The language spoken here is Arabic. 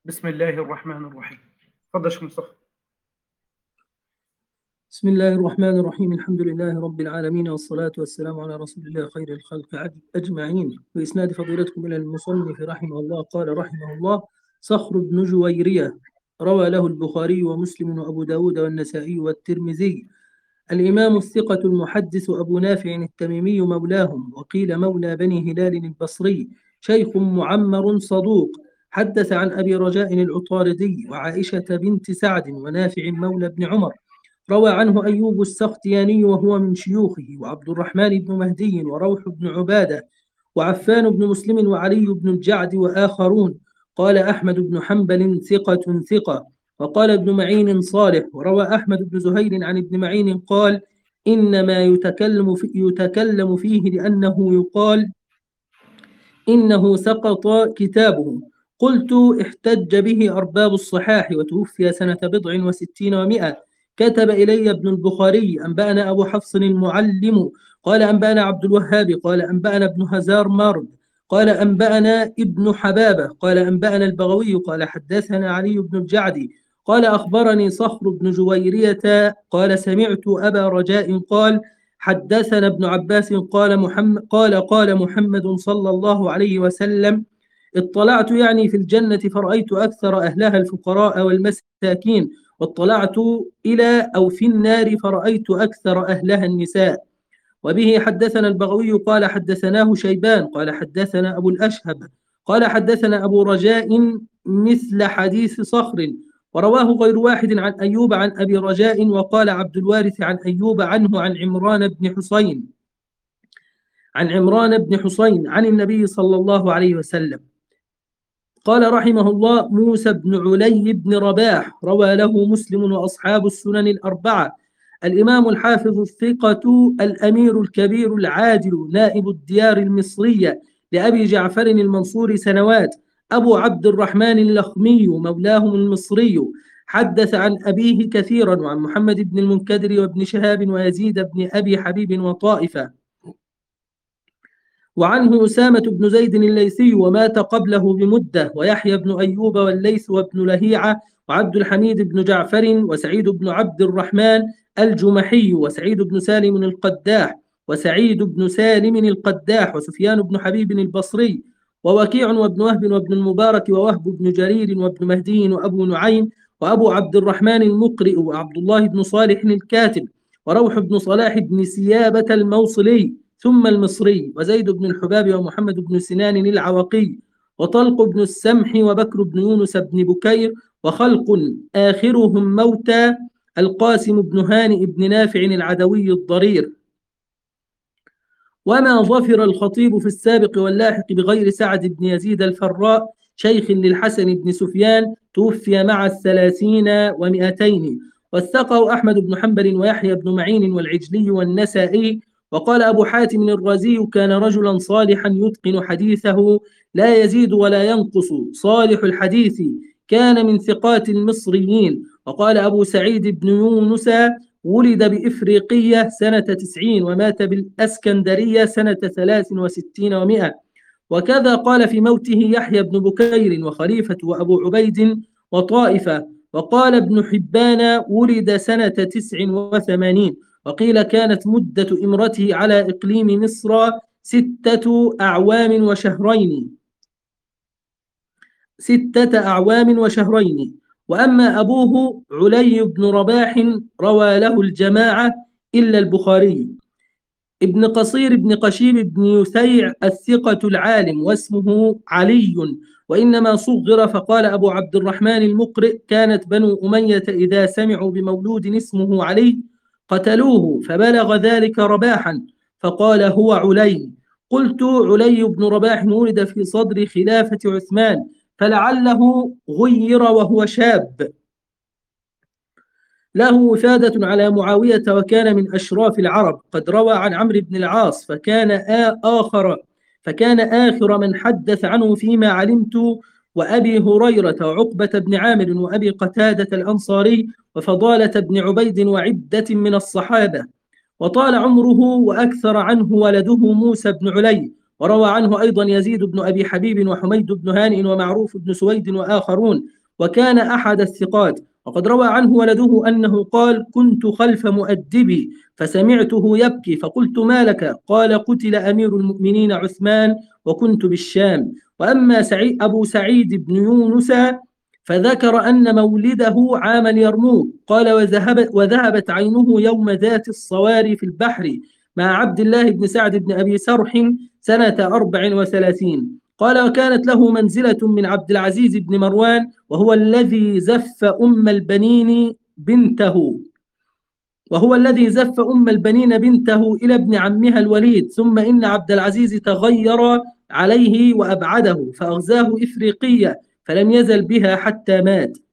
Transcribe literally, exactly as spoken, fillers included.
بسم الله الرحمن الرحيم. تفضل شيخ مصطفى. بسم الله الرحمن الرحيم. الحمد لله رب العالمين، والصلاة والسلام على رسول الله خير الخلق أجمعين. بإسناد فضيلتكم إلى المصنف رحمه الله قال رحمه الله: صخر بن جويرية روى له البخاري ومسلم وأبو داود والنسائي والترمذي. الإمام الثقة المحدث أبو نافع التميمي مولاهم، وقيل مولى بني هلال البصري، شيخ معمر صدوق. حدث عن أبي رجاء العطاردي وعائشة بنت سعد ونافع مولى بن عمر. روى عنه أيوب السختياني وهو من شيوخه، وعبد الرحمن بن مهدي وروح بن عبادة وعفان بن مسلم وعلي بن الجعد وآخرون. قال أحمد بن حنبل ثقة ثقة. وقال ابن معين صالح. وروى أحمد بن زهير عن ابن معين قال: إنما يتكلم, في يتكلم فيه لأنه يقال إنه سقط كتابه. قلت: احتج به أرباب الصحاح، وتوفي سنة بضع وستين ومائة. كتب إلي ابن البخاري: أنبأنا أبو حفص المعلم قال أنبأنا عبد الوهاب قال أنبأنا ابن هزار مارد قال أنبأنا ابن حبابة قال أنبأنا البغوي قال حدثنا علي بن الجعدي قال أخبرني صخر بن جويرية قال سمعت أبا رجاء قال حدثنا ابن عباس قال محمد قال قال محمد صلى الله عليه وسلم: اطلعت يعني في الجنة فرأيت أكثر أهلها الفقراء والمساكين، واطلعت إلى أو في النار فرأيت أكثر أهلها النساء. وبه حدثنا البغوي قال حدثناه شيبان قال حدثنا أبو الأشهب قال حدثنا أبو رجاء مثل حديث صخر. ورواه غير واحد عن أيوب عن أبي رجاء. وقال عبد الوارث عن أيوب عنه عن عمران بن حسين عن عمران بن حسين عن النبي صلى الله عليه وسلم. قال رحمه الله: موسى بن علي بن رباح روى له مسلم وأصحاب السنن الأربعة. الإمام الحافظ الثقة الأمير الكبير العادل نائب الديار المصرية لأبي جعفر المنصور سنوات، أبو عبد الرحمن اللخمي مولاهم المصري. حدث عن أبيه كثيرا وعن محمد بن المنكدر وابن شهاب ويزيد بن أبي حبيب وطائفة. وعنه أسامة بن زيد الليثي ومات قبله بمدة، ويحيى بن أيوب والليث وابن لهيعة وعبد الحميد بن جعفر وسعيد بن عبد الرحمن الجمحي وسعيد بن سالم القداح وسعيد بن سالم القداح وسفيان بن حبيب البصري ووكيع وابن وهب وابن المبارك ووهب بن جرير وابن مهدي وأبو نعيم وأبو عبد الرحمن المقرئ وعبد الله بن صالح الكاتب وروح بن صلاح بن سيابة الموصلي ثم المصري وزيد بن الحباب ومحمد بن سنان العوقي وطلق بن السمح وبكر بن يونس بن بكير وخلق آخرهم موتى القاسم بن هانئ بن نافع العدوي الضرير. وما ظفر الخطيب في السابق واللاحق بغير سعد بن يزيد الفراء شيخ للحسن بن سفيان، توفي مع الثلاثين ومئتين. وثقه أحمد بن حنبل ويحيى بن معين والعجلي والنسائي. وقال أبو حاتم الرازي: كان رجلا صالحا يتقن حديثه لا يزيد ولا ينقص، صالح الحديث، كان من ثقات المصريين. وقال أبو سعيد بن يونس: ولد بإفريقية سنة تسعين ومات بالأسكندرية سنة ثلاث وستين ومائة. وكذا قال في موته يحيى بن بكير وخليفة وأبو عبيد وطائفة. وقال ابن حبان: ولد سنة تسع وثمانين. وقيل كانت مدة إمرته على إقليم مصر ستة أعوام وشهرين ستة أعوام وشهرين. وأما أبوه علي بن رباح روى له الجماعة إلا البخاري. ابن قصير بن قشيب بن يثيع الثقة العالم، واسمه علي، وإنما صغر. فقال أبو عبد الرحمن المقرئ: كانت بنو أمية إذا سمعوا بمولود اسمه علي قتلوه، فبلغ ذلك رباحا فقال: هو علي. قلت: علي بن رباح ولد في صدر خلافة عثمان، فلعله غير وهو شاب. له وفادة على معاوية وكان من أشراف العرب. قد روى عن عمرو بن العاص فكان آخر فكان آخر من حدث عنه فيما علمت، وأبي هريرة وعقبة بن عامر وأبي قتادة الأنصاري وفضالة بن عبيد وعدة من الصحابة. وطال عمره وأكثر عنه ولده موسى بن علي. وروى عنه أيضا يزيد بن أبي حبيب وحميد بن هانئ ومعروف بن سويد وآخرون، وكان أحد الثقات. وقد روى عنه ولده أنه قال: كنت خلف مؤدبي فسمعته يبكي فقلت: ما لك؟ قال: قتل أمير المؤمنين عثمان وكنت بالشام. وأما سعيد أبو سعيد بن يونس فذكر أن مولده عام اليرموك، قال: وذهب وذهبت عينه يوم ذات الصواري في البحر مع عبد الله بن سعد بن أبي سرح سنة أربع وثلاثين. قال: وكانت له منزلة من عبد العزيز بن مروان، وهو الذي زف أم البنين بنته وهو الذي زف أم البنين بنته إلى ابن عمها الوليد. ثم إن عبد العزيز تغير عليه وأبعده فأغزاه إفريقية فلم يزل بها حتى مات.